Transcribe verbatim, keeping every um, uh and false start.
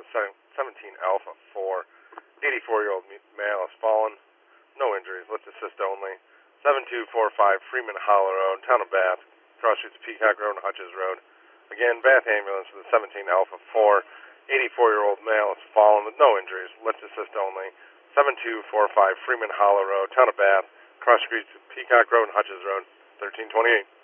the seventeen Alpha four. eighty-four-year-old male has fallen. No injuries. Let's assist only. seven two four five Freeman Hollow Road, Town of Bath. Cross streets Peacock Road and Hutches Road. Again, Bath ambulance for the seventeen Alpha four. eighty-four-year-old male has fallen with no injuries. Let's assist only. seven two four five Freeman Hollow Road, Town of Bath. Cross streets Peacock Road and Hutches Road. thirteen twenty-eight.